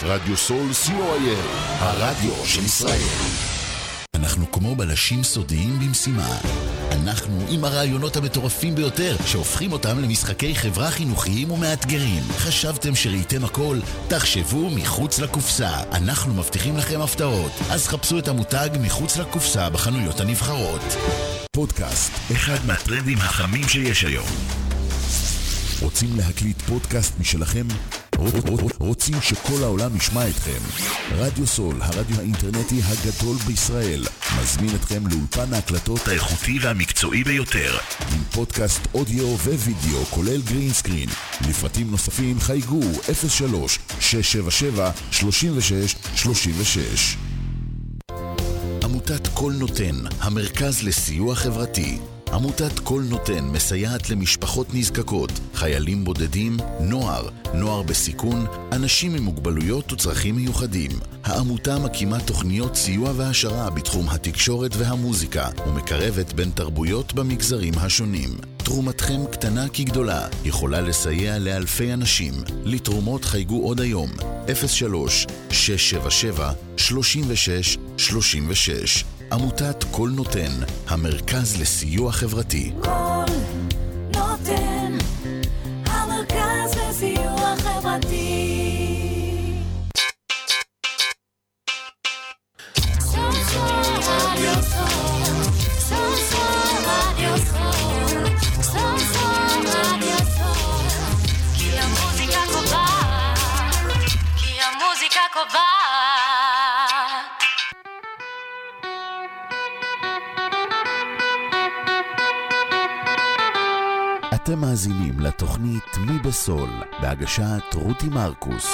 רדיו סול co.il, הרדיו של ישראל. אנחנו כמו בלשים סודיים במשימה. אנחנו עם הרעיונות המטורפים ביותר שהופכים אותם למשחקי חברה חינוכיים ומאתגרים. חשבתם שראיתם הכל? תחשבו מחוץ לקופסה. אנחנו מבטיחים לכם הפתעות. אז חפשו את המותג מחוץ לקופסה בחנויות הנבחרות. פודקאסט, אחד מהטרנדים החמים שיש היום. רוצים להקליט פודקאסט משלכם? רוצים שכל העולם ישמע אתכם? רדיו סול, הרדיו האינטרנטי הגדול בישראל, מזמין אתכם לאולפן ההקלטות האיכותי והמקצועי ביותר, עם פודקאסט אודיו ווידאו כולל גרין סקרין. לפרטים נוספים חייגו 03-677-3636. עמותת כל נותן, המרכז לסיוע חברתי. עמותת כל נותן מסייעת למשפחות נזקקות, חיילים בודדים, נוער בסיכון, אנשים עם מוגבלויות וצרכים מיוחדים. העמותה מקימה תוכניות סיוע והשרה בתחום התקשורת והמוזיקה, ומקרבת בין תרבויות במגזרים השונים. תרומתכם קטנה כגדולה, יכולה לסייע לאלפי אנשים. לתרומות חייגו עוד היום, 03-677-3636. עמותת כל נותן, המרכז לסיוע חברתי. כל נותן, המרכז לסיוע חברתי. כי המוזיקה קובעת. אתם מאזינים לתוכנית מי בסול, בהגשת רותי מרקוס.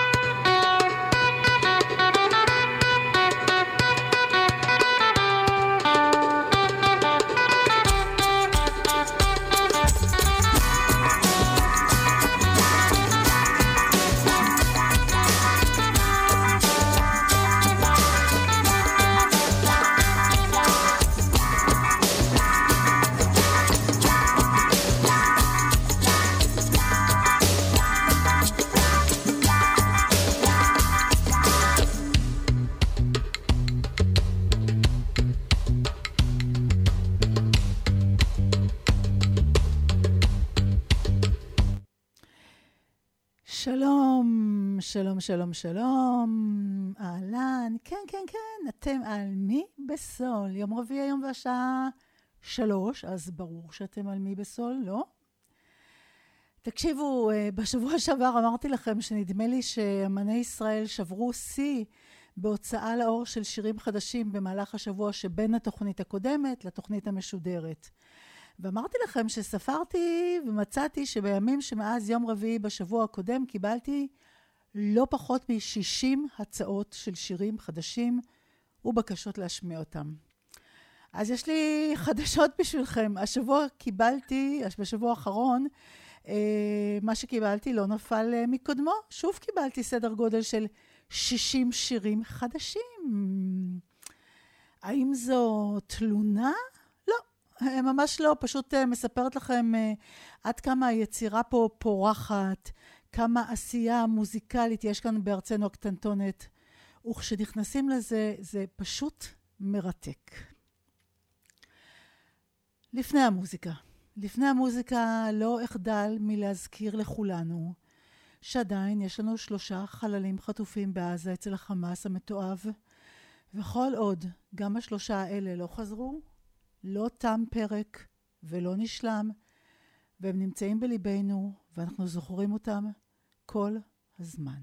שלום, אהלן, כן, אתם על מי בסול, יום רביעי היום והשעה 3, אז ברור שאתם על מי בסול, לא? תקשיבו, בשבוע שעבר אמרתי לכם שנדמה לי שאמני ישראל שברו שיא בהוצאה לאור של שירים חדשים במהלך השבוע שבין התוכנית הקודמת לתוכנית המשודרת. ואמרתי לכם שספרתי ומצאתי שבימים שמאז יום רביעי בשבוע הקודם קיבלתי לא פחות מ-60 הצעות של שירים חדשים ובקשות להשמיע אותם. אז יש לי חדשות בשבילכם. בשבוע האחרון, מה שקיבלתי לא נפל מקודמו. שוב קיבלתי סדר גודל של 60 שירים חדשים. האם זו תלונה? לא, ממש לא. פשוט מספרת לכם עד כמה היצירה פה פורחת, כמה עשייה מוזיקלית יש כאן בארצנו הקטנטונת, וכשנכנסים לזה, זה פשוט מרתק. לפני המוזיקה לא אחדל מלהזכיר לכולנו, שעדיין יש לנו 3 חללים חטופים בעזה אצל החמאס המתועב, וכל עוד גם ה3 האלה לא חזרו, לא תם פרק ולא נשלם, והם נמצאים בליבנו, ואנחנו זוכרים אותם כל הזמן.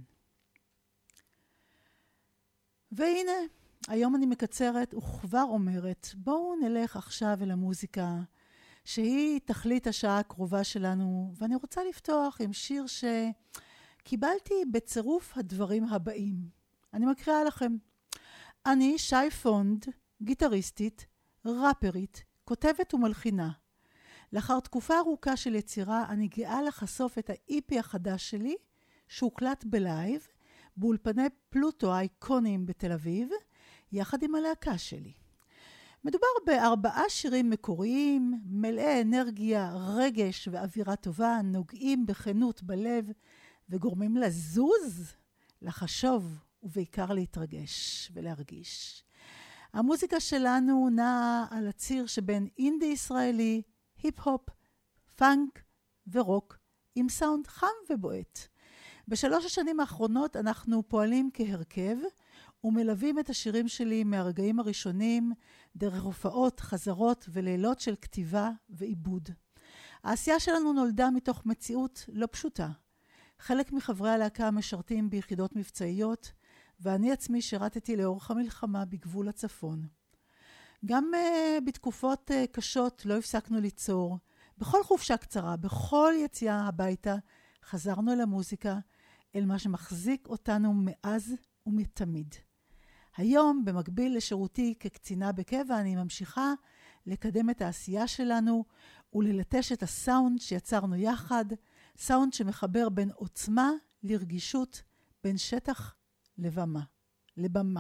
והנה, היום אני מקצרת וכבר אומרת, בואו נלך עכשיו אל המוזיקה, שהיא תכלית השעה הקרובה שלנו, ואני רוצה לפתוח עם שיר שקיבלתי בצירוף הדברים הבאים. אני מקריאה לכם. אני שי פונד, גיטריסטית, ראפרית, כותבת ומלחינה. לאחר תקופה ארוכה של יצירה, אני גאה לחשוף את ה-EP החדש שלי, שהוקלט בלייב, באולפני פלוטו האיקונים בתל אביב, יחד עם הלהקה שלי. מדובר ב4 שירים מקוריים, מלאי אנרגיה, רגש ואווירה טובה, נוגעים בכנות בלב, וגורמים לזוז, לחשוב ובעיקר להתרגש ולהרגיש. המוזיקה שלנו נעה על הציר שבין אינדי ישראלי, היפ-הופ, פאנק ורוק, עם סאונד חם ובועט. בשלוש השנים האחרונות אנחנו פועלים כהרכב, ומלווים את השירים שלי מהרגעים הראשונים, דרך הופעות, חזרות ולילות של כתיבה ועיבוד. העשייה שלנו נולדה מתוך מציאות לא פשוטה. חלק מחברי הלהקה משרתים ביחידות מבצעיות, ואני עצמי שירתתי לאורך המלחמה בגבול הצפון. גם בתקופות קשות לא הפסקנו ליצור. בכל חופשה קצרה, בכל יציאה הביתה, חזרנו אל המוזיקה, אל מה שמחזיק אותנו מאז ומתמיד. היום, במקביל לשירותי כקצינה בקבע, אני ממשיכה לקדם את העשייה שלנו וללטש את הסאונד שיצרנו יחד, סאונד שמחבר בין עוצמה לרגישות, בין שטח לבמה.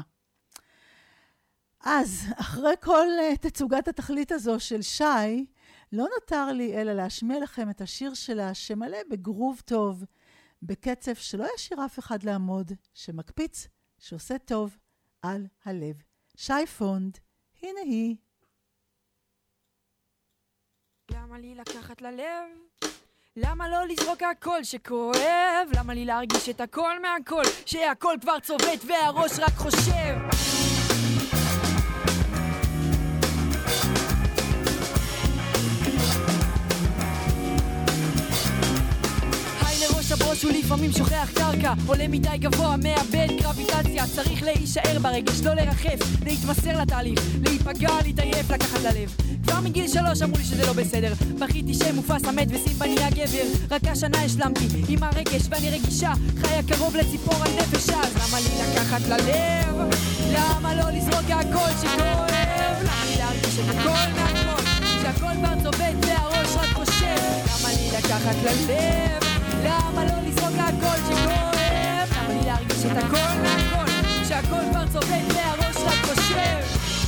אז, אחרי כל תצוגת התכלית הזו של שי, לא נותר לי אלא להשמיע לכם את השיר שלה שמלא בגרוב טוב, בקצב שלא ישאיר אף אחד לעמוד, שמקפיץ, שעושה טוב על הלב. שי פונד, הנה היא. למה לי לקחת ללב? למה לא לזרוק הכל שכואב? למה לי להרגיש את הכל מהכל? שהכל כבר צובט והראש רק חושב. הבוס הוא לפעמים שוכח קרקע, עולה מדי גבוה, מאבד גרביטציה. צריך להישאר ברגש, לא לרחף, להתמסר לתהליך, להיפגע, להתעייף, לקחת ללב. כבר מגיל 3 אמרו לי שזה לא בסדר, בכיתי שמופס המת וסימבה נהיה גבר. רק השנה השלמתי עם הרגש ואני רגישה, חיה קרוב לציפור על נפש. אז למה לי לקחת ללב? למה לא לזרוק הכל שכואב? למה לי להרגיש את הכל מהכל? שהכל כבר צובט והראש רק חושב. למה לי לקחת ללב? למה לא לזרוק הכל שכואב? למה לי להרגיש את הכל מהכל? שהכל כבר צובט והראש רק חושב.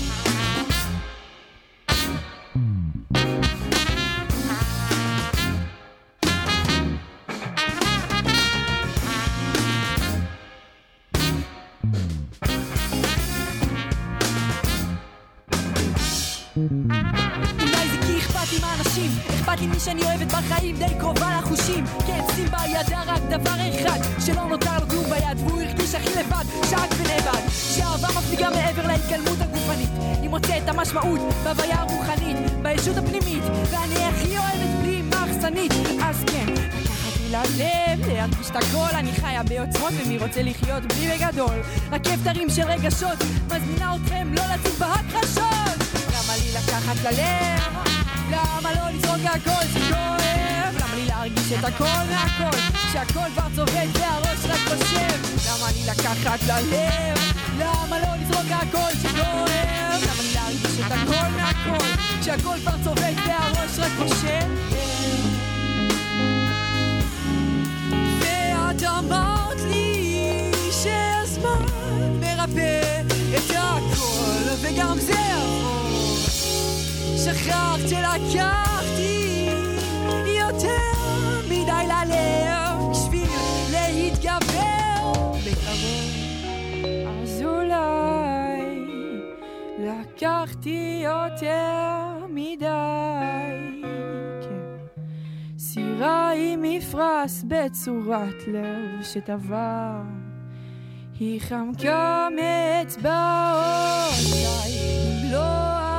אולי זה כי אכפת לי מהאנשים, אכפת לי מי שאני אוהבת בחיים, די קרובה לחושים. כן, שים בידה רק דבר אחד, שלא נותר לו כלום ביד, והוא הרגיש הכי לבד, שק ונאבד. שהאהבה מפליגה מעבר להתגלמות הגופנית, היא מוצאת המשמעות בהוויה הרוחנית, בישות הפנימית, ואני הכי אוהבת בלי מחסנית. אז כן, לקחת לי ללב, להרגיש את הכל, אני חיה בעוצמות, ומי רוצה לחיות בלי בגדול. הכפתרים של רגשות, מזמינה אתכם לא לצאת בהכחשות. למה לי לקחת ללב? למה לא לזרוק הכל שכואב? למה לי להרגיש את הכל מהכל? שהכל כבר צובט והראש רק חושב. למה לי לקחת ללב? למה לא לזרוק הכל שכואב? למה לי להרגיש את הכל מהכל? שהכל כבר צובט והראש רק חושב. ואת אמרת לי שהזמן מרפא את הכל, וגם זה עבור. שכחת שלקחתי יותר מדי ללב בשביל להתגבר בקרוב. אז אולי לקחתי יותר מדי, כן. סירה עם מפרס בצורת לב שטבע, היא חמקה מאצבעות. אם לא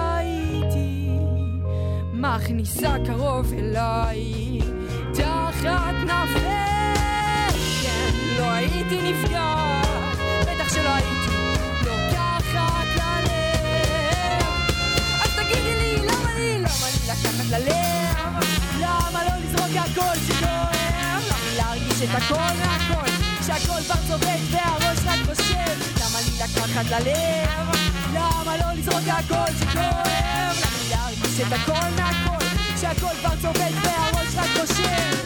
מכניסה קרוב אליי תחת נפש, כן, לא הייתי נפגע, בטח שלא הייתי לוקחת ללב. אז תגידי לי, למה לי לקחת ללב? למה לא לזרוק הכל שכואב? למה לי להרגיש את הכל מהכל? שהכל כבר צובט והראש רק חושב. למה לי לקחת ללב? למה לא לזרוק הכל שכואב? למה לי להרגיש את הכל מהכל? שהכל כבר צובט והראש רק חושב.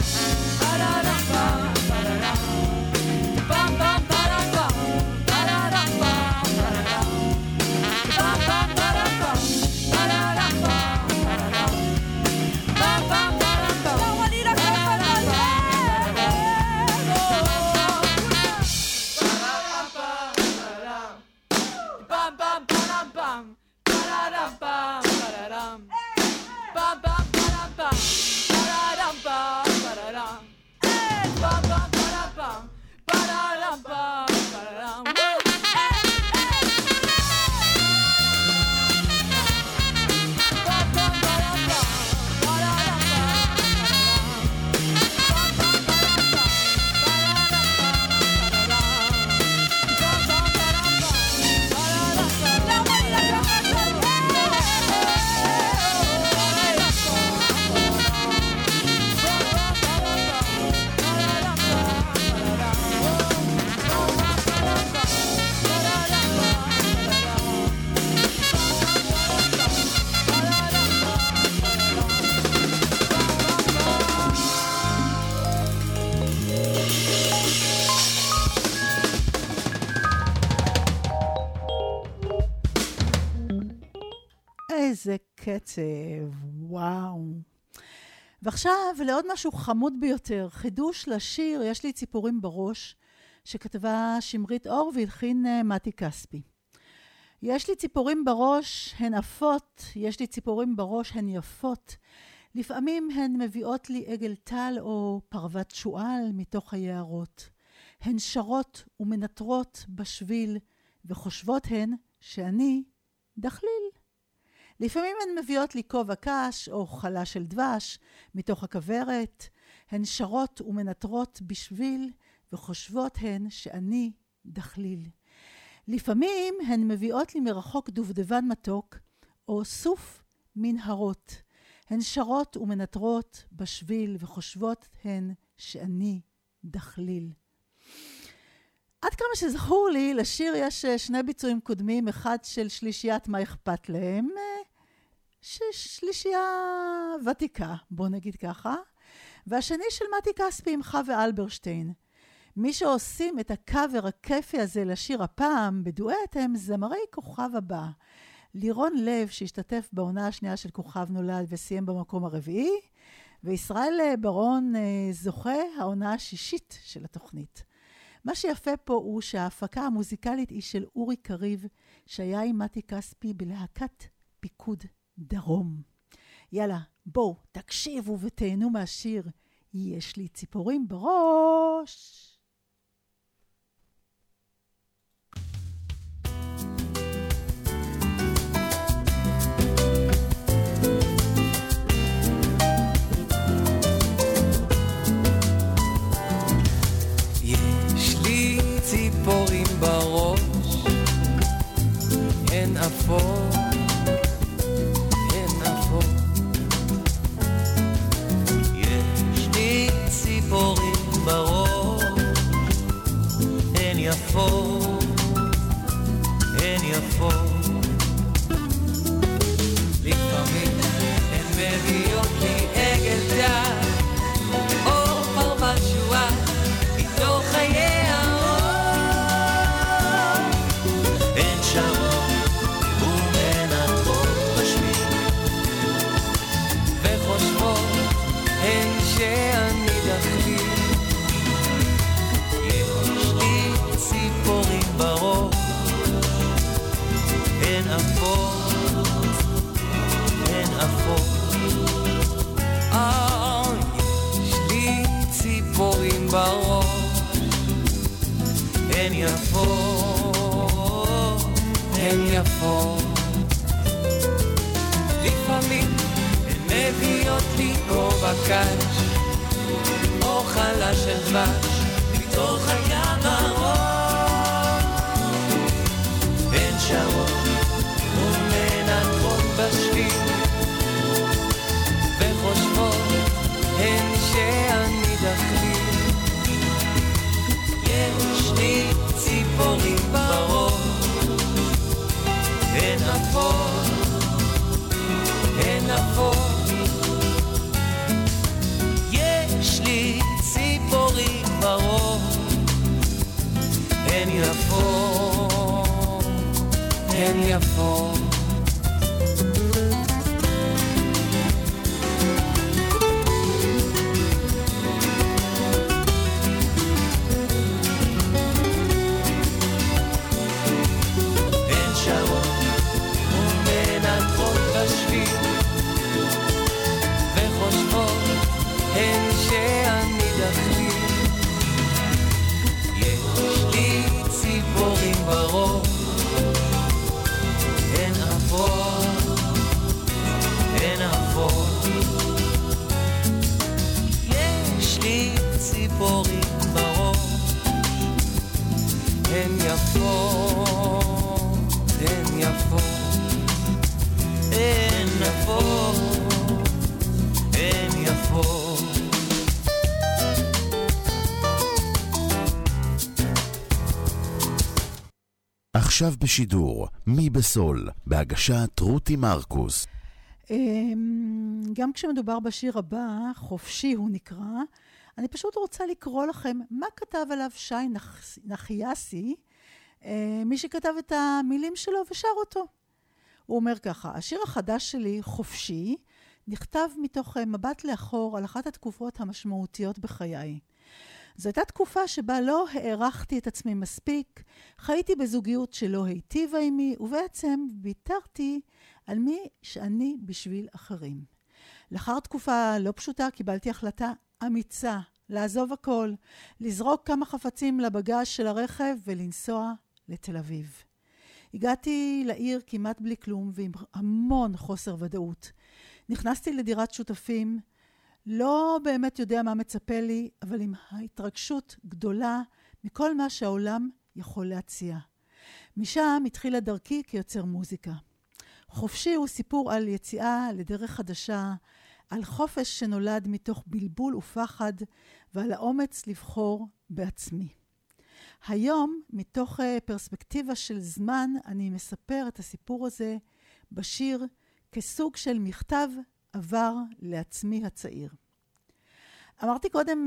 קצב, וואו. ועכשיו לעוד משהו חמוד ביותר, חידוש לשיר יש לי ציפורים בראש, שכתבה שמרית אור והלחין מתי כספי. יש לי ציפורים בראש, הן עפות, יש לי ציפורים בראש, הן יפות. לפעמים הן מביאות לי עגל טל או פרוות שואל מתוך היערות. הן שרות ומנטרות בשביל, וחושבות הן שאני דחליל. לפעמים הן מביאות לי כובע קש או חלה של דבש מתוך הכברת. הן שרות ומנטרות בשביל, וחושבות הן שאני דחליל. לפעמים הן מביאות לי מרחוק דובדבן מתוק או סוף מנהרות. הן שרות ומנטרות בשביל, וחושבות הן שאני דחליל. עד כמה שזכור לי, לשיר יש שני ביצועים קודמים, אחד של שלישיית מה אכפת להם, שלישייה ותיקה, בוא נגיד ככה, והשני של מתי כספי עם חווה אלברשטיין. מי שעושים את הקאבר הכיפי הזה לשיר הפעם בדואט הם זמרי כוכב הבא. לירון לב שהשתתף בעונה השנייה של כוכב נולד וסיים במקום הרביעי, וישראל ברון זוכה העונה השישית של התוכנית. מה שיפה פה הוא שההפקה המוזיקלית היא של אורי קריב, שהיה עם מתי כספי בלהקת פיקוד דרום. יאללה, בואו, תקשיבו ותהנו מהשיר. יש לי ציפורים בראש. ציפורים בראש, הן אפור, הן אפור. יש לי ציפורים בראש, הן יפור, הן יפור. לפעמים הן מביאות לי עגל טל או פרוות שואל מתוך חיי הן יפות, הן יפות. לפעמים הן מביאות לי כובע קש או חלה של דבש מתוך הים הרוח. הן שרות ומנטרות בשביל, וחושבות הן שאני דחליל. יש לי ציפורים בראש, הן אפות, הן אפות. יש לי ציפורים בראש, הן יפות, הן יפות. עכשיו בשידור, מי בסול, בהגשת רותי מרקוס. גם כשמדובר בשיר הבא, חופשי הוא נקרא, אני פשוט רוצה לקרוא לכם מה כתב עליו שי נחייסי, מי שכתב את המילים שלו ושר אותו. הוא אומר ככה, השיר החדש שלי, חופשי, נכתב מתוך מבט לאחור על אחת התקופות המשמעותיות בחיי. זו הייתה תקופה שבה לא הערכתי את עצמי מספיק, חייתי בזוגיות שלא היטיבה עימי, ובעצם ויתרתי על מי שאני בשביל אחרים. לאחר תקופה לא פשוטה קיבלתי החלטה אמיצה, לעזוב הכל, לזרוק כמה חפצים לבגז של הרכב ולנסוע לתל אביב. הגעתי לעיר כמעט בלי כלום ועם המון חוסר ודאות. נכנסתי לדירת שותפים, לא באמת יודע מה מצפה לי, אבל עם ההתרגשות גדולה מכל מה שהעולם יכול להציע. משם התחילה דרכי כיוצר מוזיקה. חופשי הוא סיפור על יציאה לדרך חדשה, על חופש שנולד מתוך בלבול ופחד, ועל האומץ לבחור בעצמי. היום, מתוך פרספקטיבה של זמן, אני מספר את הסיפור הזה בשיר כסוג של מכתב עבר לעצמי הצעיר. אמרתי קודם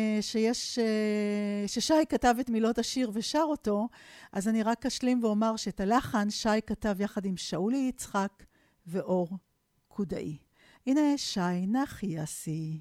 ששי כתב את מילות השיר ושר אותו, אז אני רק אשלים ואומר שאת הלחן שי כתב יחד עם שאולי יצחק ואור קודאי. הנה שי נחייסי.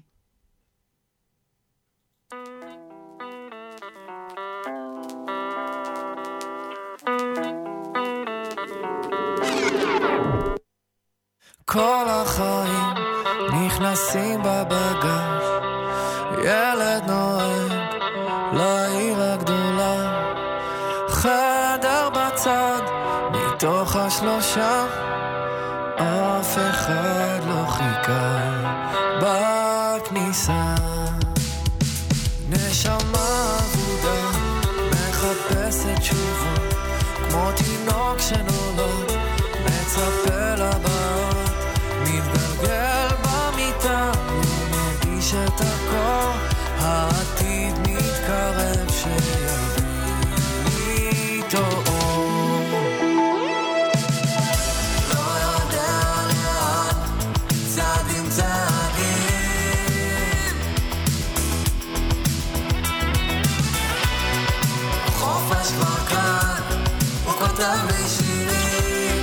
כל החיים נכנסים בבגז, ילד נוהג לעיר הגדולה, חדר בצד מתוך השלושה, אף אחד לא חיכה בכניסה. נשמה עבודה מחפשת תשובה, כמו תינוק שנולד מצפה לבאות, מתגלגל במיטה, לא מרגיש את הקור, העתיד מתקרב שיביא איתו אור. לא יודע לאן, צעדים צעדים, החופש כבר כאן, הוא כותב לי שירים,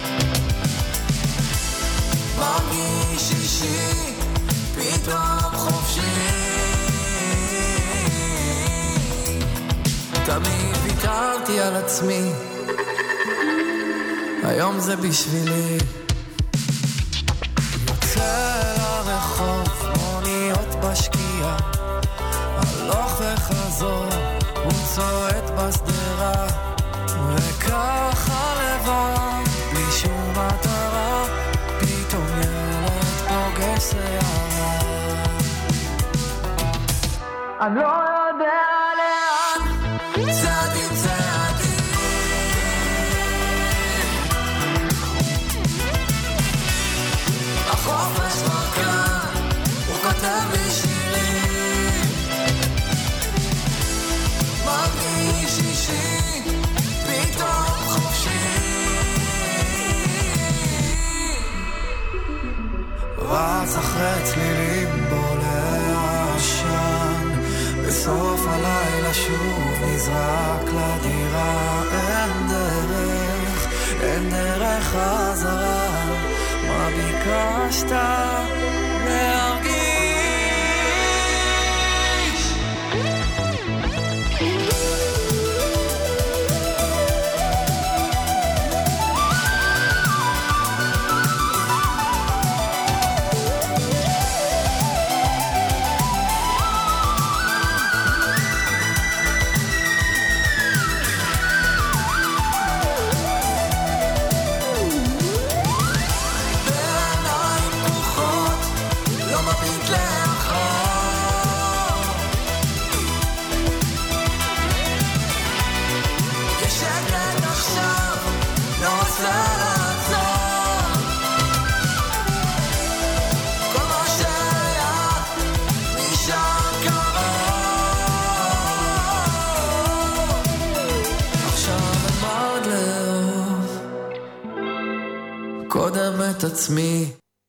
מרגיש אישי, פתאום חופשי. תמיד ויתרתי על עצמי, היום זה בשבילי. יוצא לרחוב, מוניות בשקיעה, הלוך וחזור, הוא צועד בסדרה, וככה לבד, בלי שום מטרה, פתאום ילד פוגש שערה. אני לא יודע לאן, צעדים צעדים, החופש כבר כאן, הוא כותב לי שירים, מרגיש אישי, פתאום חופשי. רץ אחרי צלילים בולע עשן, בסוף הלילה שוב נזרק לדירה, אין דרך חזרה, מה ביקשת להרגיש? את עצמי.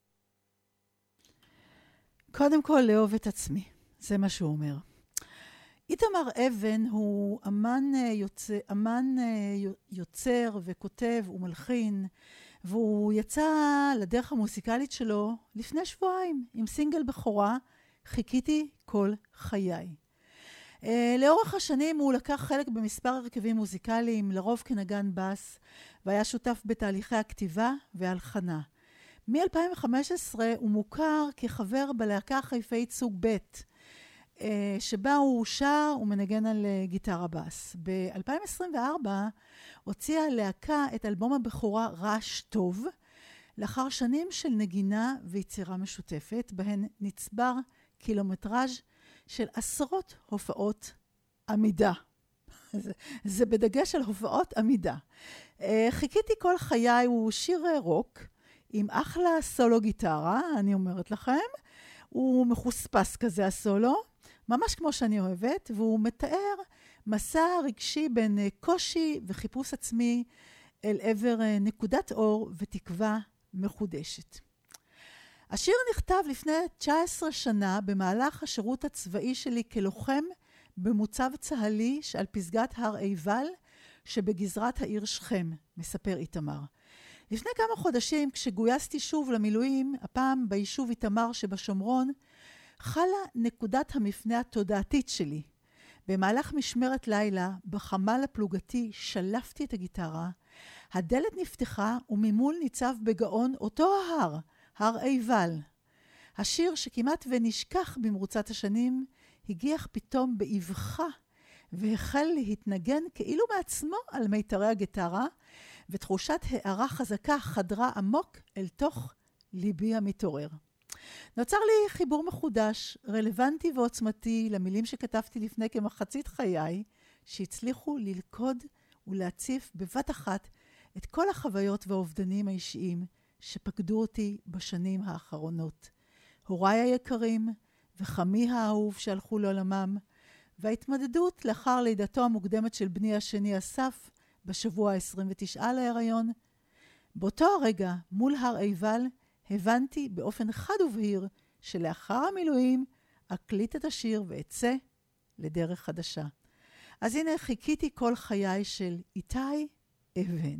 קודם כל לאהוב את עצמי, זה מה שהוא אומר. איתמר אבן הוא אמן יוצר וכותב ומלחין, והוא יצא לדרך המוזיקלית שלו לפני שבועיים, עם סינגל בכורה, חיכיתי כל חיי. לאורך השנים הוא לקח חלק במספר הרכבים מוזיקליים, לרוב כנגן בס, והיה שותף בתהליכי הכתיבה וההלחנה. מ-2015 הוא מוכר כחבר בלהקה חיפאית סוג ב', שבה הוא שר ומנגן על גיטרה בס. ב-2024 הוציאה הלהקה את אלבום הבכורה רעש טוב, לאחר שנים של נגינה ויצירה משותפת, בהן נצבר קילומטראז' של עשרות הופעות עמידה. זה בדגש על הופעות עמידה. חיכיתי כל חיי הוא שיר רוק, עם אחלה סולו גיטרה, אני אומרת לכם. הוא מחוספס כזה הסולו, ממש כמו שאני אוהבת, והוא מתאר מסע רגשי בין קושי וחיפוש עצמי אל עבר נקודת אור ותקווה מחודשת. השיר נכתב לפני 19 שנה במהלך השירות הצבאי שלי כלוחם במוצב צהלי שעל פסגת הר עיבל שבגזרת העיר שכם, מספר איתמר. לפני כמה חודשים כשגויסתי שוב למילואים, הפעם ביישוב איתמר שבשומרון, חלה נקודת המפנה התודעתית שלי. במהלך משמרת לילה, בחמ"ל הפלוגתי, שלפתי את הגיטרה, הדלת נפתחה וממול ניצב בגאון אותו ההר, הר עיבל. השיר שכמעט ונשכח במרוצת השנים, הגיח פתאום באבחה, והחל להתנגן כאילו מעצמו על מיתרי הגיטרה, ותחושת הערה חזקה חדרה עמוק אל תוך ליבי המתעורר. נוצר לי חיבור מחודש, רלוונטי ועוצמתי למילים שכתבתי לפני כמחצית חיי, שהצליחו ללכוד ולהציף בבת אחת את כל החוויות והאובדנים האישיים שפקדו אותי בשנים האחרונות. הוריי היקרים וחמי האהוב שהלכו לעולמם, וההתמודדות לאחר לידתו המוקדמת של בני השני אסף בשבוע ה-29 להיריון. באותו הרגע, מול הר עיבל, הבנתי באופן חד ובהיר שלאחר המילואים אקליט את השיר ואצא לדרך חדשה. אז הנה חיכיתי כל חיי של איתי אבן.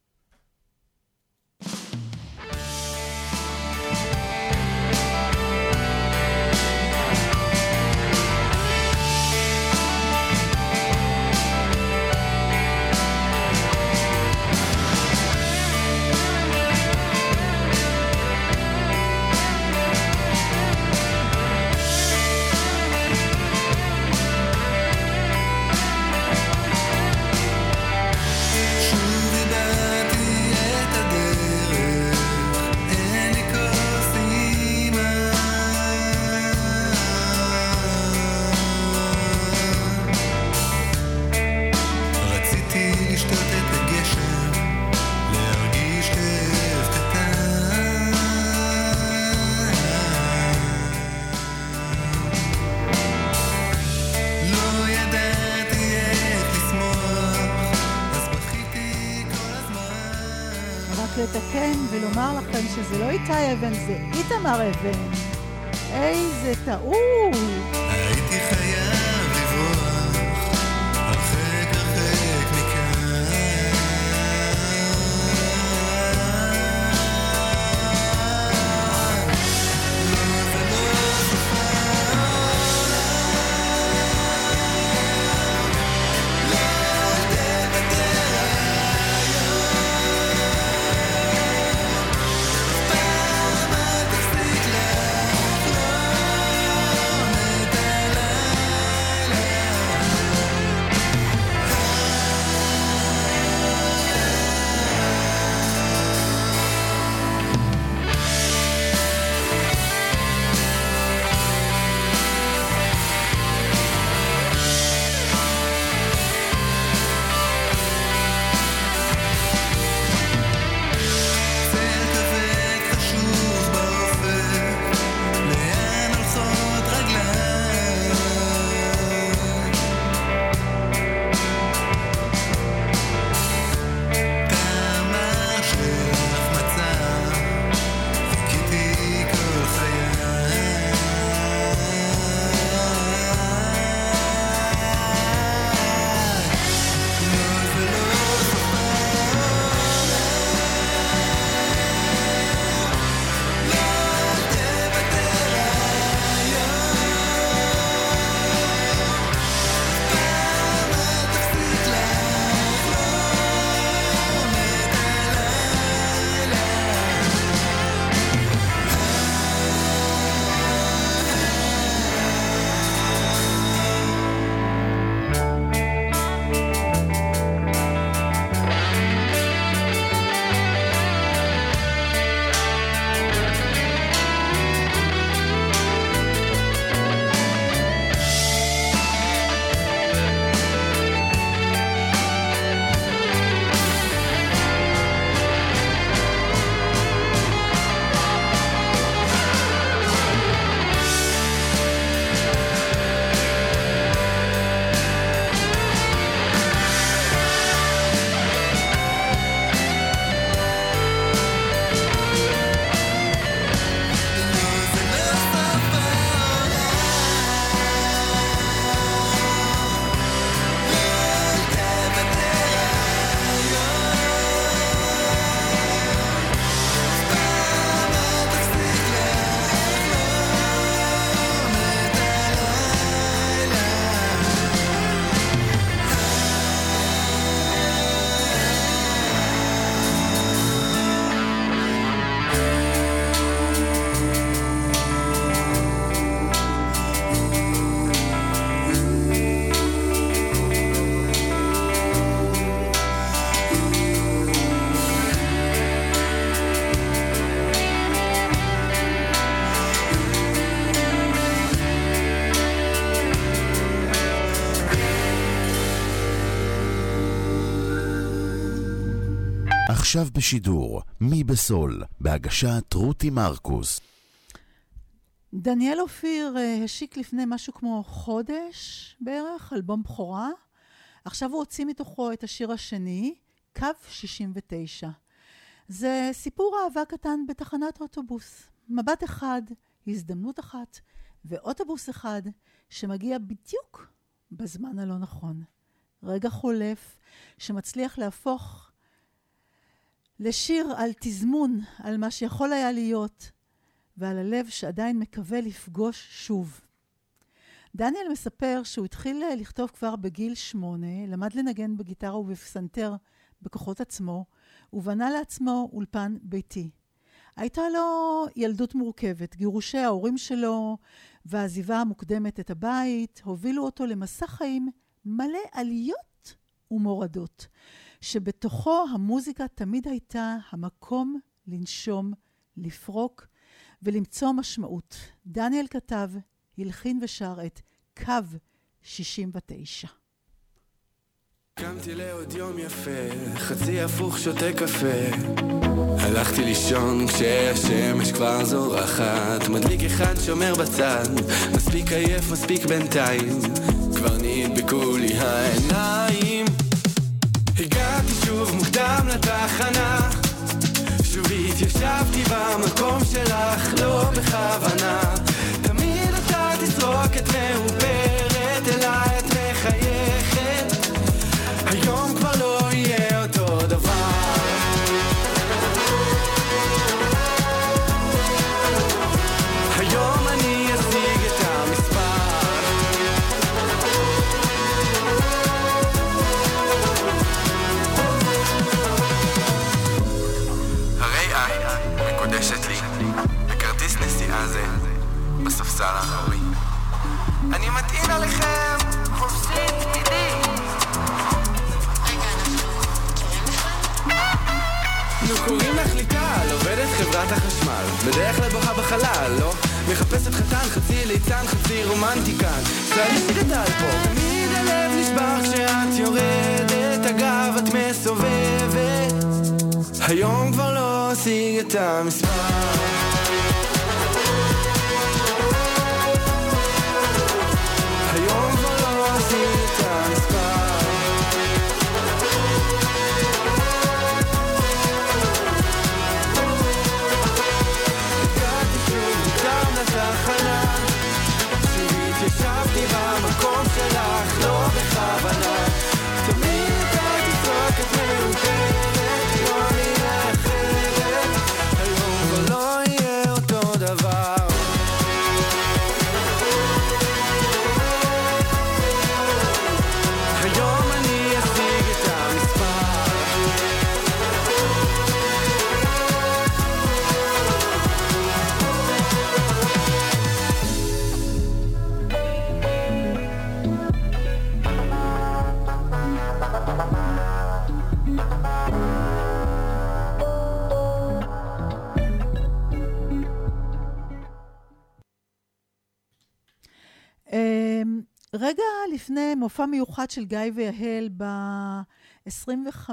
לתקן ולומר לכם שזה לא איתי אבן, זה איתמר אבן. איזה טעות. הייתי חייב לברוח הרחק הרחק מכאן. לא זה לא סופה לא תוותר פעם אל תפסיק לך לא עכשיו בשידור, מי בסול, בהגשת רותי מרקוס. דניאל אופיר השיק לפני משהו כמו חודש בערך, אלבום בכורה. עכשיו הוא הוציא מתוכו את השיר השני, קו 69. זה סיפור אהבה קטן בתחנת אוטובוס. מבט אחד, הזדמנות אחת, ואוטובוס אחד שמגיע בדיוק בזמן הלא נכון. רגע חולף שמצליח להפוך לשיר על תזמון, על מה שיכול היה להיות, ועל הלב שעדיין מקווה לפגוש שוב. דניאל מספר שהוא התחיל לכתוב כבר בגיל 8, למד לנגן בגיטרה ובפסנתר בכוחות עצמו, ובנה לעצמו אולפן ביתי. הייתה לו ילדות מורכבת, גירושי ההורים שלו והעזיבה המוקדמת את הבית, הובילו אותו למסע חיים מלא עליות ומורדות, שבתוכו המוזיקה תמיד הייתה המקום לנשום, לפרוק ולמצוא משמעות. דניאל כתב, הלחין ושר את קו 69. קמתי לעוד יום יפה, חצי הפוך שותה קפה. הלכתי לישון כשהשמש כבר זורחת, מדליק אחד שומר בצד, מספיק עייף, מספיק בינתיים, כבר נדבקו לי העיניים. הגעתי שוב מוקדם לתחנה, שוב התיישבתי במקום שלך, לא בכוונה. תמיד אתה תזרוק את מעוברת, אליי את מחייכת, היום כבר לא יהיה אותו דבר. היום אני אשיג את המספר. הרי את מקודשת לי, בכרטיס נסיעה זה, בספסל האחורי. אני מטעין עליכם, חופשי תמידי. נו קוראים לך ליטל, עובדת חברת החשמל, בדרך כלל בוכה בחלל, לא? מחפשת חתן, חצי ליצן, חצי רומנטיקן, צעלי גדל פה. תמיד הלב נשבר כשאת יורדת, אגב את מסובבת, היום כבר לא אשיג את המספר. היום כבר לא אשיג את המספר. ישבתי במקום שלך, לא בכוונה. תמיד אתה תזרוק את מעוברת, לא נראה אחרת, היום כבר לא יהיה אותו דבר. היום אני אשיג את המספר. רגע לפני מופע מיוחד של גיא ויהל ב-25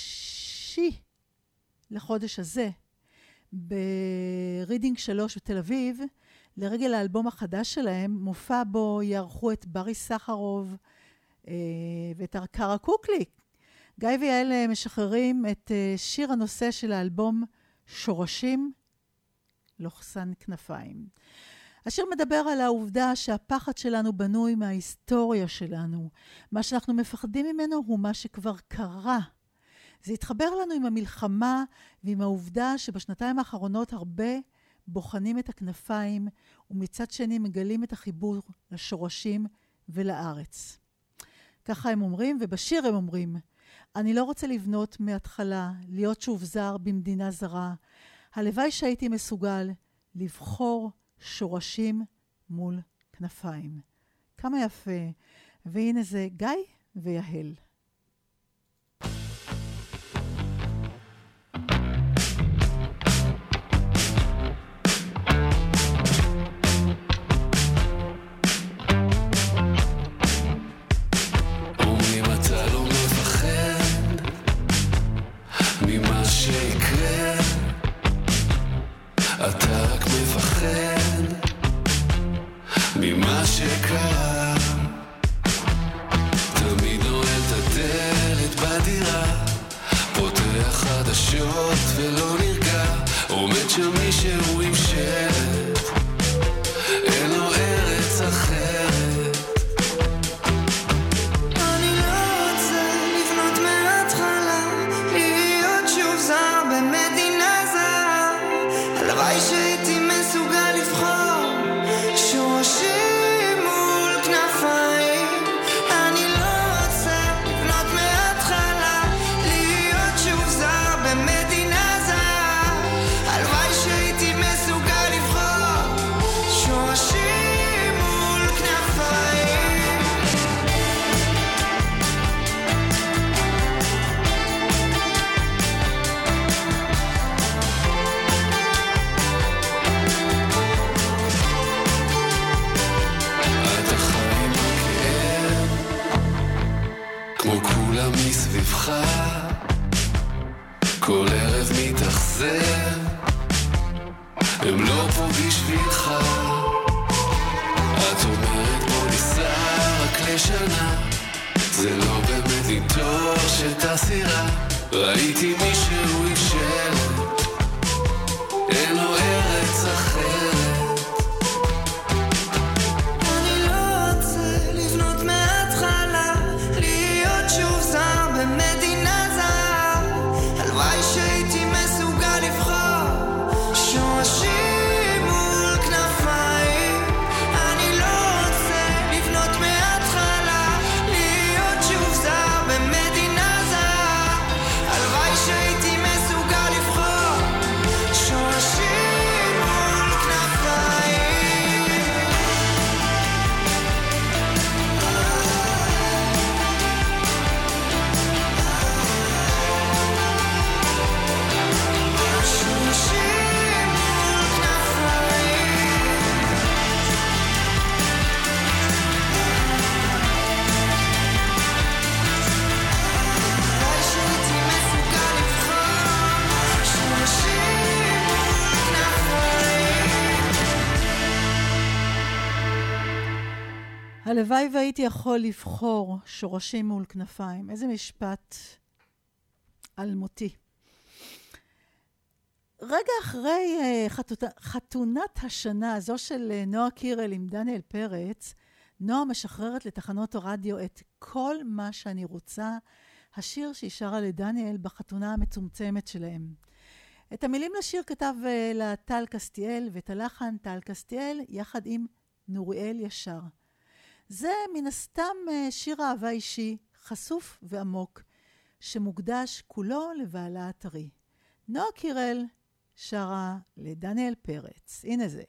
לחודש הזה, ברידינג 3 בתל אביב, לרגל האלבום החדש שלהם, מופע בו יערכו את ברי סחרוב ואת ארקרה קוקליק. גיא ויהל משחררים את שיר הנושא של האלבום שורשים / כנפיים. השיר מדבר על העובדה שהפחד שלנו בנוי מההיסטוריה שלנו. מה שאנחנו מפחדים ממנו הוא מה שכבר קרה. זה התחבר לנו עם המלחמה ועם העובדה שבשנתיים האחרונות הרבה בוחנים את הכנפיים, ומצד שני מגלים את החיבור לשורשים ולארץ. ככה הם אומרים, ובשיר הם אומרים, אני לא רוצה לבנות מההתחלה, להיות שוב זר במדינה זרה. הלוואי שהייתי מסוגל לבחור שורשים מול כנפיים. כמה יפה. והנה זה גיא ויהל. אומרים אתה לא מפחד ממה ש ליבך, כל ערב מתאכזר, הם לא פה בשבילך. את אומרת בוא ניסע רק לשנה, זה לא באמת ניטוש את הסירה. ראיתי מישהו עם שלט, אין לו ארץ אחרת. אני לא רוצה לבנות מההתחלה, להיות שוב זר במדינה זרה. הלוואי שהייתי מסוגל לבחור שורשים מול כנפיים. אני לא רוצה לבנות מההתחלה, להיות שוב זר במדינה זרה. הלוואי שהייתי מסוגל לבחור שורשים מול כנפיים. שורשים מול כנפיים. הלוואי שהייתי מסוגל לבחור שורשים מול כנפיים. הלוואי והייתי יכול לבחור שורשים מול כנפיים. איזה משפט אלמותי. רגע אחרי חתונת השנה, זו של נועה קירל עם דניאל פרץ, נועה משחררת לתחנות הרדיו את כל מה שאני רוצה, השיר שהיא שרה לדניאל בחתונה המצומצמת שלהם. את המילים לשיר כתב לה טל קסטיאל, ואת הלחן טל קסטיאל יחד עם נוריאל ישר. זה מן הסתם שיר אהבה אישי, חשוף ועמוק, שמוקדש כולו לבעלה הטרי. נועה קירל שרה לדניאל פרץ. הנה זה.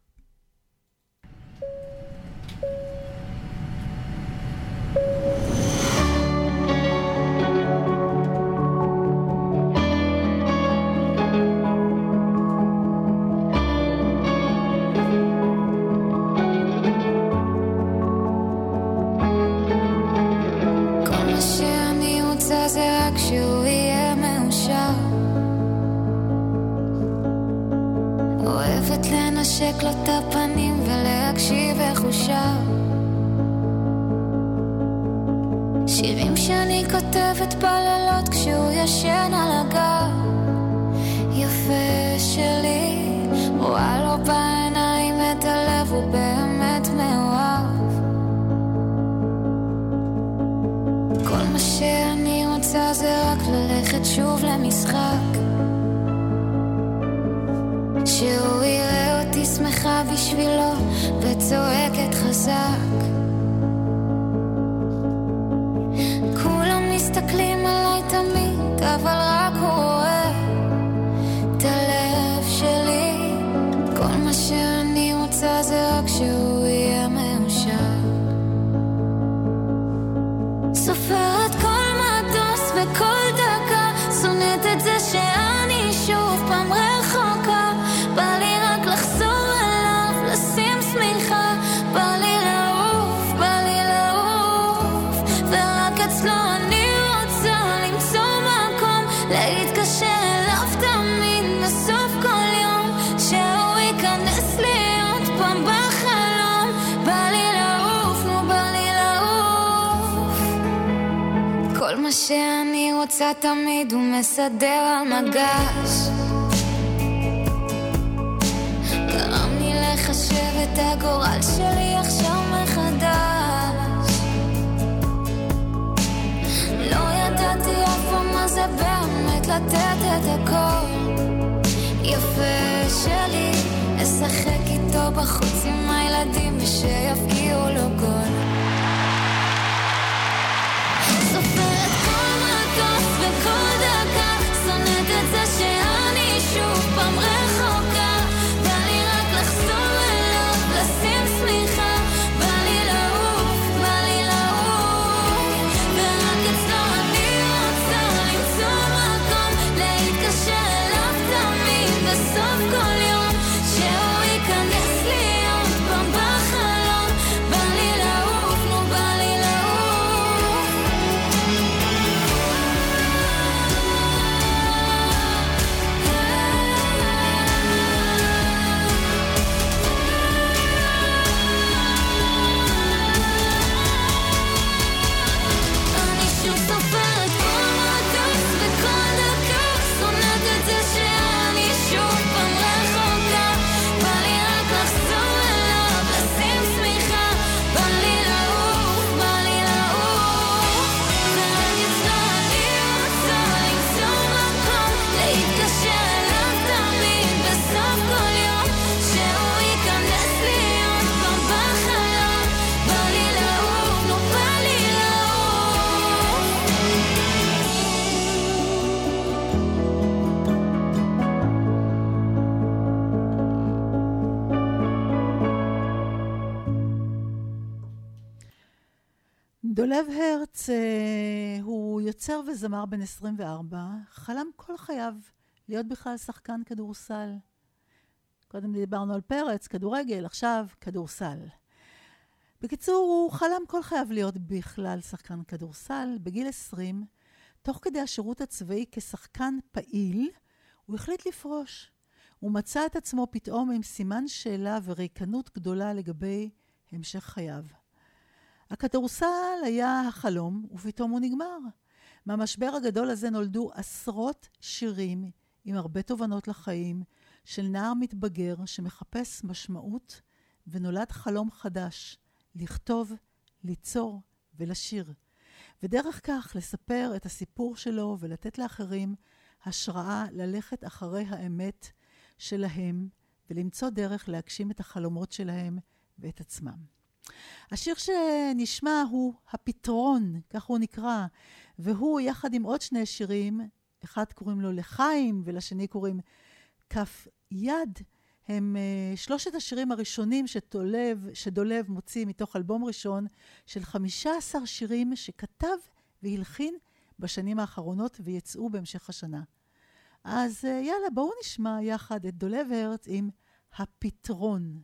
כל מה שאני רוצה זה רק שהוא יהיה מאושר. אוהבת לנשק לו את הפנים ולהקשיב איך הוא שר. שירים שאני כותבת בלילות כשהוא ישן על הגב. יפה שלי, רואה לו בעיניים את הלב, הוא באמת מאוהב. כל מה שאני רוצה זה רק ללכת שוב למשחק, שהוא יראה אותי שמחה בשבילו וצועקת חזק. כולם מסתכלים עליי תמיד, אבל רק הוא רואה את הלב שלי. כל מה שאני רוצה זה רק שהוא יהיה מאושר. סופרת כל מטוס וכל דקה, שונאת את זה שאני שוב פעם רחוקה. בא לי רק לחזור אליו, לשים שמיכה. בא לי לעוף, בא לי לעוף, ורק אצלו אני רוצה למצוא מקום, להתקשר אליו תמיד בסוף כל יום, שהוא ייכנס לי עוד פעם בחלום. בא לי לעוף, נו בא לי לעוף. כל מה שאני רוצה תמיד הוא מסדר על מגש. גרם לי לחשב את הגורל שלי עכשיו מחדש. לא ידעתי אף פעם מה זה באמת לתת את הכל. יפה שלי, אשחק איתו בחוץ עם הילדים ושיפגיעו לו גול. סופרת כל מטוס וכל דקה, שונאת את זה שאני שוב פעם רחוקה. בא לי רק לחזור אליו, לשים שמיכה. בא לי לעוף, בא לי לעוף, ורק אצלו אני רוצה למצוא מקום, להתקשר אליו תמיד בסוף כל יום, שהוא ייכנס לי עוד פעם בחלום. בא לי לעוף. דולב הרץ הוא יוצר וזמר בן 24, חלם כל חייו להיות בכלל שחקן כדורסל. קודם דיברנו על פרץ, כדורגל, עכשיו כדורסל. בקיצור, הוא חלם כל חייו להיות בכלל שחקן כדורסל. בגיל 20, תוך כדי השירות הצבאי כשחקן פעיל, הוא החליט לפרוש. הוא מצא את עצמו פתאום עם סימן שאלה וריקנות גדולה לגבי המשך חייו. הכדורסל היה החלום, ופתאום הוא נגמר. מהמשבר הגדול הזה נולדו עשרות שירים עם הרבה תובנות לחיים, של נער מתבגר שמחפש משמעות, ונולד חלום חדש, לכתוב, ליצור ולשיר. ודרך כך לספר את הסיפור שלו ולתת לאחרים השראה ללכת אחרי האמת שלהם, ולמצוא דרך להגשים את החלומות שלהם ואת עצמם. השיר שנשמע הוא הפתרון, כך הוא נקרא, והוא יחד עם עוד שני שירים, אחד קוראים לו לחיים ולשני קוראים כף יד, הם שלושת השירים הראשונים שדולב מוציא מתוך אלבום ראשון של 15 שירים שכתב והלחין בשנים האחרונות ויצאו בהמשך השנה. אז יאללה, בואו נשמע יחד את דולב הרץ עם הפתרון.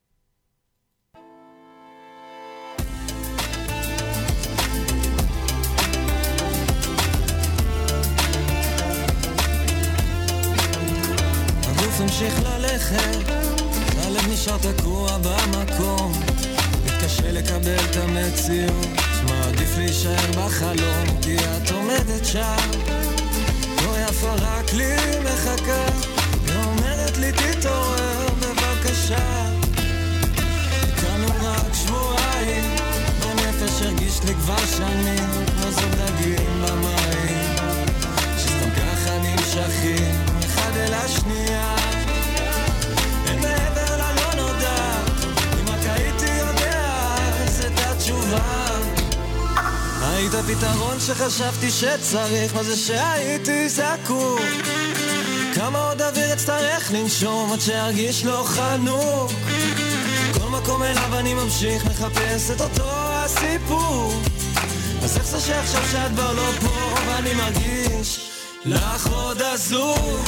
הגוף המשיך ללכת, הלב נשאר תקוע במקום, מתקשה לקבל את המציאות, מעדיף להישאר בחלום, כי את עומדת שם, לא יפה רק לי מחכה, היא אומרת לי תתעורר בבקשה. כאנו רק שבועיים, בנפש הרגיש לי כבר שנים, כמו זוג דגים במים, שסתם ככה נמשכים אחד אל השנייה, אין מעבר ללא נודע, אם רק הייתי יודע אז את התשובה. היית פתרון שחשבתי שצריך, מה זה שהייתי זקוק, כמה עוד אוויר אצטרך לנשום עד שארגיש לא חנוק, כל מקום אליו אני ממשיך מחפש את אותו הסיפור, אז איך זה שעכשיו שאת כבר לא פה ואני מרגיש לך עוד עזוב,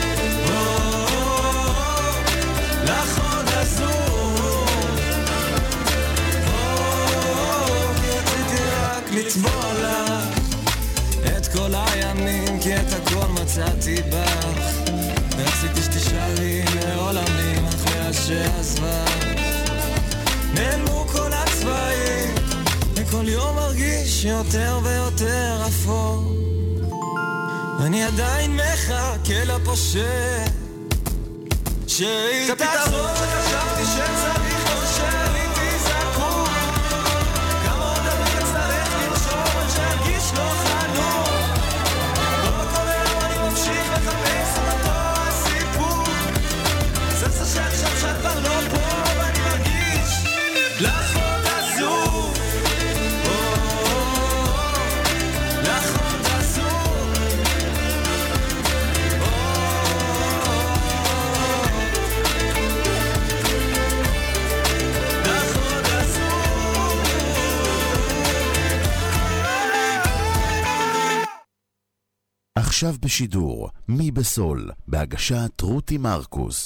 לך עוד עזוב, רציתי רק לצבוע לך את כל הימים, כי את הכל מצאתי בך, ורציתי שתשאלי לעולמים אחרי שעזבה, נעלמו כל הצבעים, וכל יום מרגיש יותר ויותר אפור, אני עדיין מחכה לפושע שהיא תעזור, חשבתי שצריך לא שהייתי זקוק, כמה עוד אוויר אצטרך לנשום עד שארגיש לא חנוק, לא מקום אליו אני ממשיך לחפש את אותו הסיפור, זה שעכשיו שאת כבר לא פה ואני מרגיש לך עוד עזוב, לך עוד עזוב, עכשיו בשידור, מי בסול, בהגשת רותי מרקוס.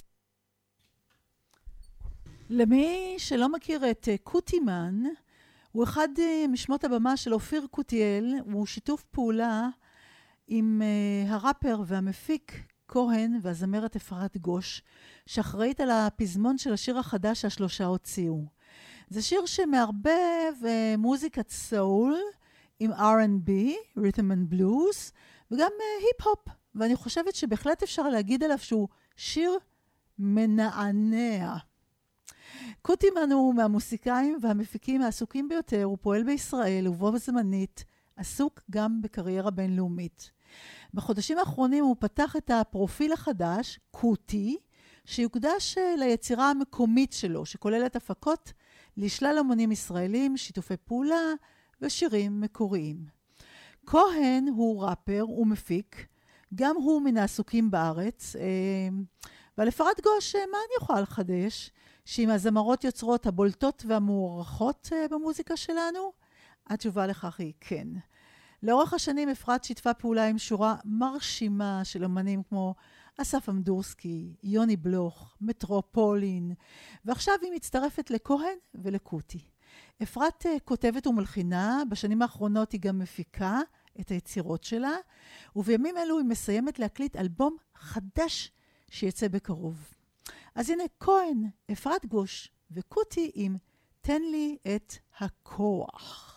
למי שלא מכיר את קוטימן, הוא אחד משמות הבמה של אופיר קוטיאל, הוא שיתוף פעולה עם הראפר והמפיק כהן והזמרת אפרת גוש, שאחראית על הפזמון של השיר החדש שהשלושה הוציאו. זה שיר שמערבב מוזיקת סול עם R&B, Rhythm and Blues, וגם היפ-הופ, ואני חושבת שבהחלט אפשר להגיד עליו שהוא שיר מנענע. קוטימן הוא מהמוסיקאים והמפיקים העסוקים ביותר, הוא פועל בישראל ובו זמנית, עסוק גם בקריירה בינלאומית. בחודשים האחרונים הוא פתח את הפרופיל החדש, קוטי, שיוקדש ליצירה המקומית שלו, שכוללת הפקות לשלל אומנים ישראלים, שיתופי פעולה ושירים מקוריים. כהן הוא ראפר ומפיק, גם הוא מן העסוקים בארץ, ועל אפרת גוש, מה אני יכולה לחדש? שעם הזמרות יוצרות הבולטות והמוערכות במוזיקה שלנו, התשובה לכך היא כן. לאורך השנים אפרת שיתפה פעולה עם שורה מרשימה של אמנים כמו אסף אמדורסקי, יוני בלוך, מטרופולין, ועכשיו היא מצטרפת לכהן ולקוטי. אפרת כותבת ומלחינה, בשנים האחרונות היא גם מפיקה את היצירות שלה, ובימים אלו היא מסיימת להקליט אלבום חדש שיצא בקרוב. אז הנה כהן, אפרת גוש וקוטי עם תן לי את הכוח.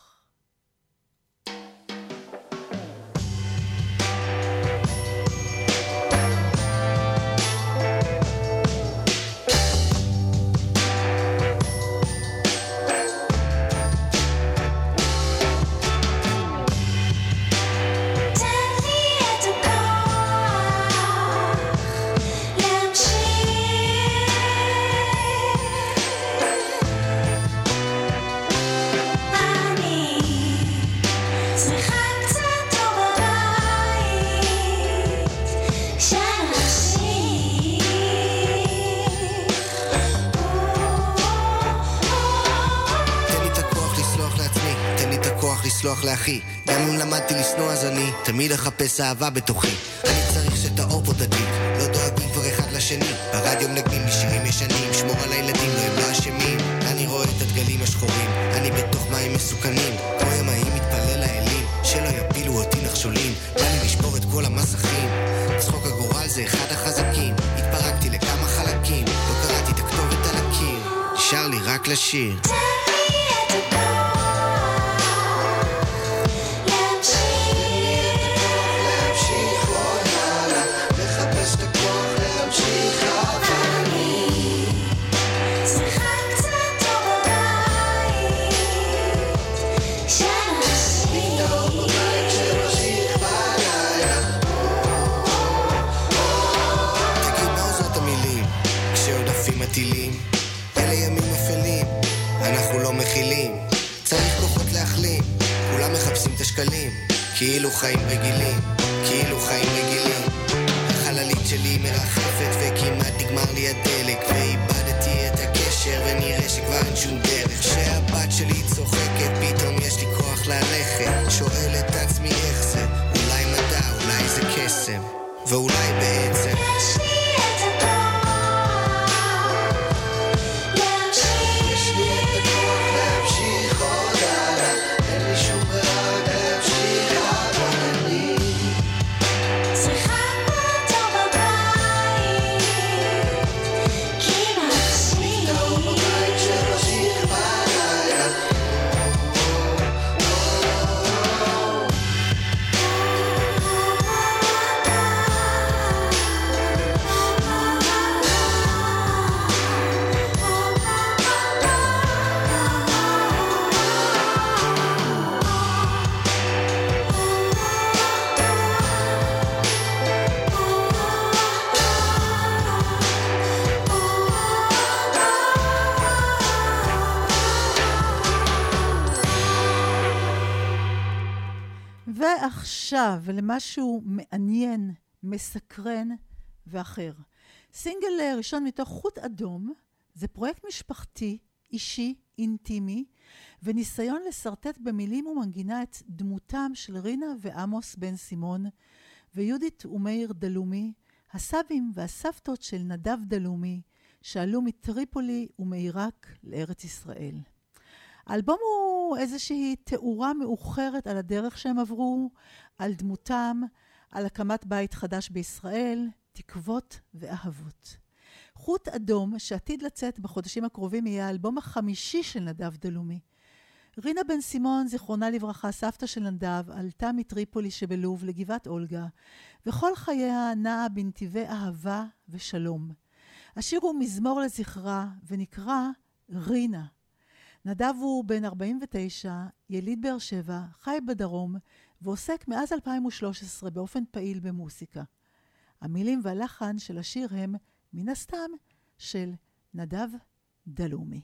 לסלוח לאחי, גם אם למדתי לשנוא אז אני תמיד אחפש אהבה בתוכי. אני צריך שתאור פה תדליק, לא דואגים כבר אחד לשני, ברדיו מנגנים לי שירים ישנים, שמור על הילדים, לא הם לא אשמים. אני רואה את הדגלים השחורים, אני בתוך מים מסוכנים, כמו ימאים מתפלל לאלים, שלא יפילו אותי נחשולים. בא לי לשבור את כל המסכים, צחוק הגורל זה אחד החזקים, התפרקתי לכמה חלקים, לא קראתי את הכתובת על הקיר, נשאר לי רק לשיר. אלה ימים אפלים, אנחנו לא מכילים, צריך כוחות להחלים, כולם מחפשים את השקלים, כאילו חיים רגילים, כאילו חיים רגילים. החללית שלי מרחפת וכמעט נגמר לי הדלק, ואיבדתי את הקשר ונראה שכבר אין שום דרך. שהבת שלי צוחקת, פתאום יש לי כוח ללכת, שואל את עצמי איך זה, אולי מדע, אולי זה קסם, ואולי בעצם יש לי את הכל. ועכשיו למשהו מעניין, מסקרן ואחר. סינגל ראשון מתוך חוט אדום, זה פרויקט משפחתי, אישי, אינטימי, וניסיון לסרטט במילים ומנגינה את דמותם של רינה ועמוס בן סימון, ויהודית ומאיר דלומי, הסבים והסבתות של נדב דלומי, שעלו מטריפולי ומעיראק לארץ ישראל. האלבום הוא איזושהי תיאורה מאוחרת על הדרך שהם עברו, על דמותם, על הקמת בית חדש בישראל, תקוות ואהבות. חוט אדום, שעתיד לצאת בחודשים הקרובים, יהיה האלבום החמישי של נדב דלומי. רינה בן סימון, זיכרונה לברכה, סבתא של נדב, עלתה מטריפולי שבלוב לגבעת אולגה, וכל חייה נעה בנתיבי אהבה ושלום. השיר הוא מזמור לזכרה ונקרא רינה. נדב הוא בן 49, יליד באר שבע, חי בדרום, ועוסק מאז 2013 באופן פעיל במוסיקה. המילים והלחן של השיר הם, מן הסתם, של נדב דלומי.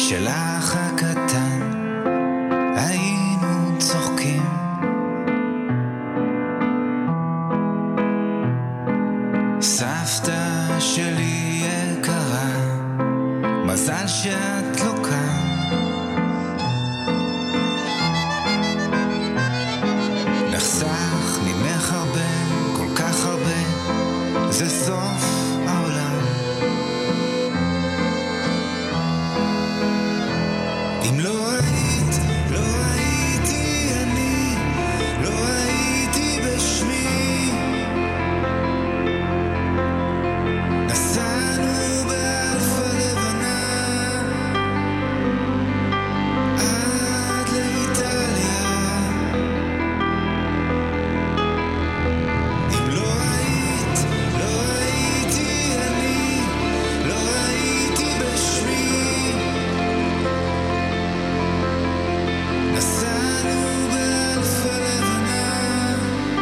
של האח הקטן היינו צוחקים. סבתא שלי יקרה, מזל שאת לא כאן. נחסך ממך הרבה, כל כך הרבה, זה סוף העולם. אם לא היית, לא הייתי אני, לא הייתי בשמי. נסענו באלפה לבנה עד לאיטליה. אם לא היית, לא הייתי אני, לא הייתי בשמי. נסענו באלפה לבנה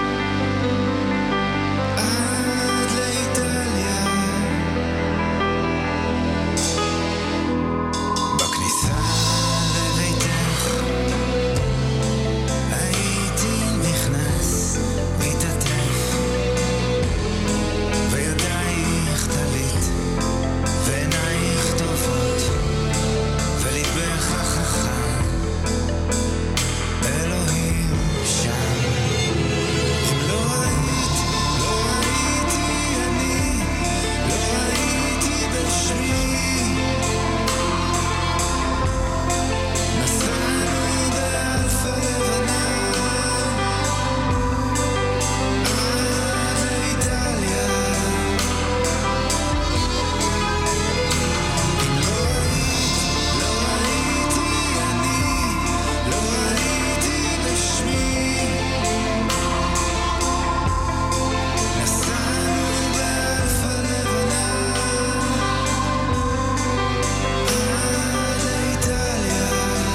עד לאיטליה. בכניסה לביתך הייתי נכנס, מתעטף, וידייך טלית ועינייך טובות וליבך החכם, אלוהים שם. אם לא היית, לא הייתי אני, לא הייתי בשמי. נסענו באלפה לבנה עד לאיטליה. אם לא היית, לא הייתי אני, לא הייתי בשמי. נסענו באלפה לבנה עד לאיטליה.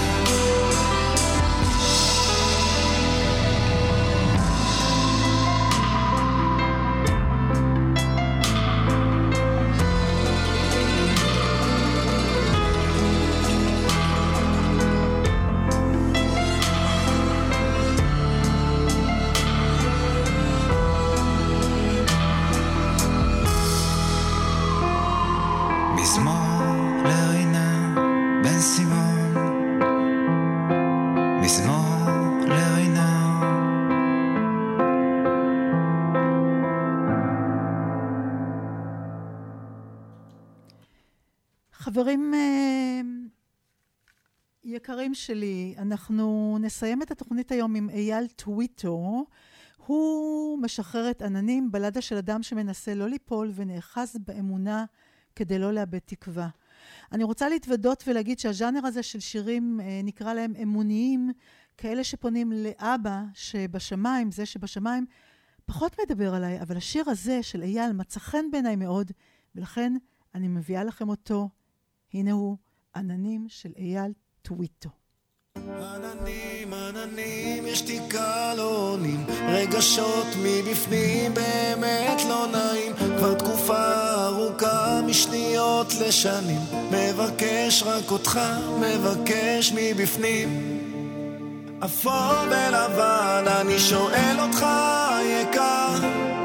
מזמור לרינה בן סימון, מזמור לרינה. חברים יקרים שלי, אנחנו נסיים את התוכנית היום עם אייל טוויטו. הוא משחרר את עננים, בלדה של אדם שמנסה לא ליפול ונאחז באמונה כדי לא לאבד תקווה. אני רוצה להתוודות ולהגיד שהז'אנר הזה של שירים נקרא להם אמוניים, כאלה שפונים לאבא שבשמיים, זה שבשמיים, פחות מדבר עליי, אבל השיר הזה של אייל מצא חן בעיניי מאוד, ולכן אני מביאה לכם אותו. הנה הוא, עננים של אייל טוויטו. עננים, עננים, יש תיקה לא עונים, רגשות מבפנים באמת לא נעים, כבר תקופה ארוכה משניות לשנים, מבקש רק אותך, מבקש מבפנים, אפור ולבן, אני שואל אותך יקר,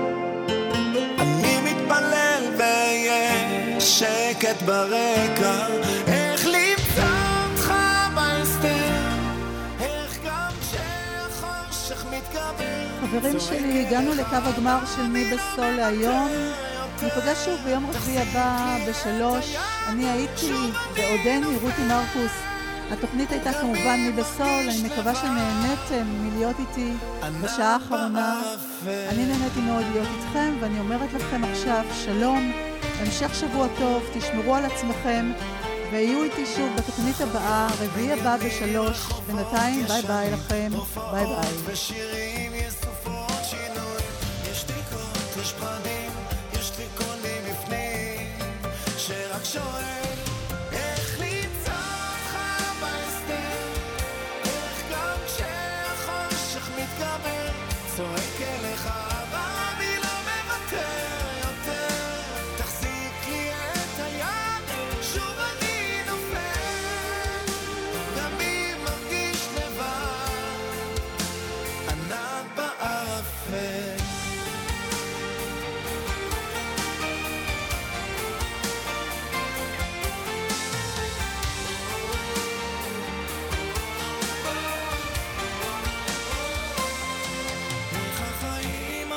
אני מתפלל ויש שקט ברקע, איך למצוא אותך בהסתר, איך גם כשהחושך מתגבר. חברים שלי, הגענו לקו הגמר של מי בסול להיום. ניפגש שוב ביום רביעי הבא ב3. אני הייתי ועודני רותי מרקוס. התוכנית הייתה כמובן מי בסול. אני מקווה שנהניתם מלהיות איתי בשעה האחרונה. אני נהניתי מאוד להיות איתכם, ואני אומרת לכם עכשיו שלום, המשך שבוע טוב, תשמרו על עצמכם ויהיו איתי שוב בתוכנית הבאה, רביעי הבא ב3. בינתיים ביי ביי לכם, ביי ביי. בשירים יש סופות שינוי, יש תיקות, יש פחדים, יש תיקונים בפנים, שרק שואל איך למצוא אותך בהסתר, איך גם כשהחושך מתגבר, צועק אליך אבל אני לא מוותר יותר, תחזיק לי את היד, שוב אני נופל.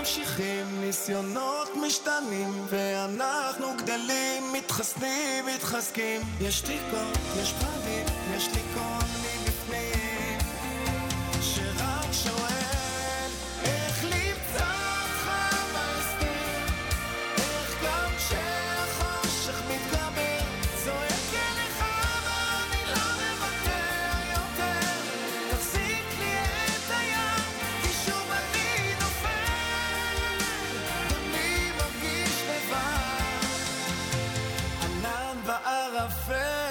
ממשיכים, ניסיונות משתנים, ואנחנו גדלים, מתחסנים, מתחזקים. יש תקות, יש פחדים, יש לי קול מבפנים שרק שואל איך למצוא אותך בהסתיר, איך גם כשהחושך מתגבר זועק אליך ואני לא מוותר יותר. תחזיק לי את היד כי שוב אני נופל, אני מרגיש לבד, ענן בערפל.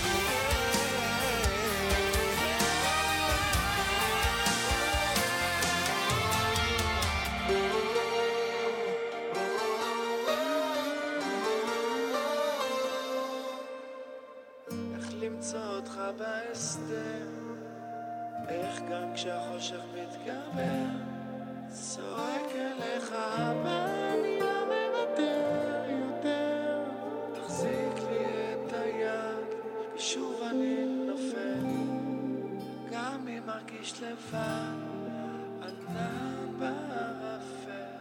למצוא אותך בהסתר, איך גם כשהחושך מתגבר צועק אליך ואני לא מוותר יותר. תחזיק לי את היד כי שוב אני נופל, גם אם מרגיש לבד, ענן בערפל.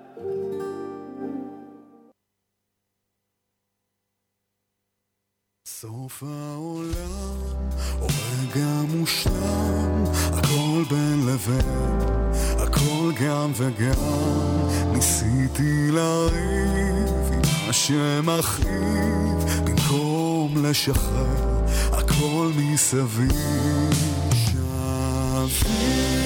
סוף העולם, או רגע מושלם, הכל בין לבין, הכל גם וגם. ניסיתי לריב עם מה שמכאיב, במקום לשחרר, הכל מסביב שווה.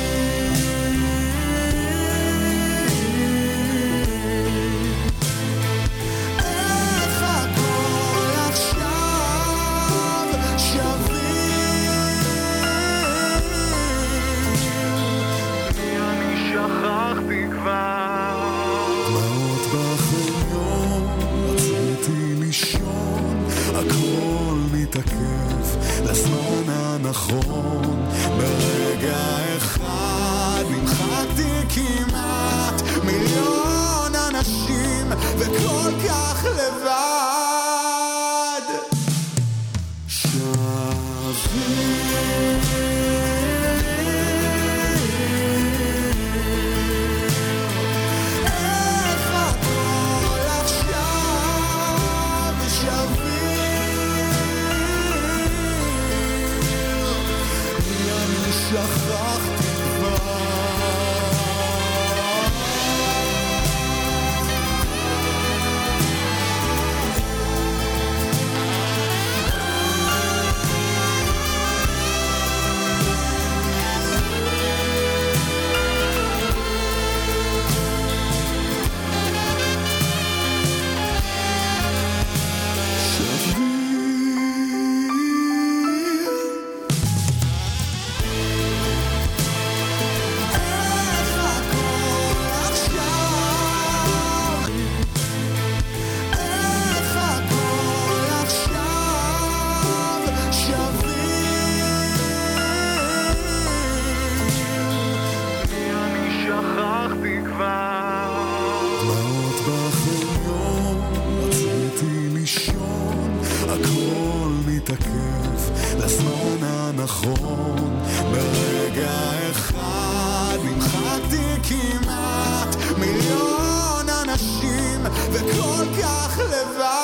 לזמן הנכון, ברגע אחד נמחקתי כמעט מיליון אנשים וכל כך לבד שכחתי כבר. וכל כך לבד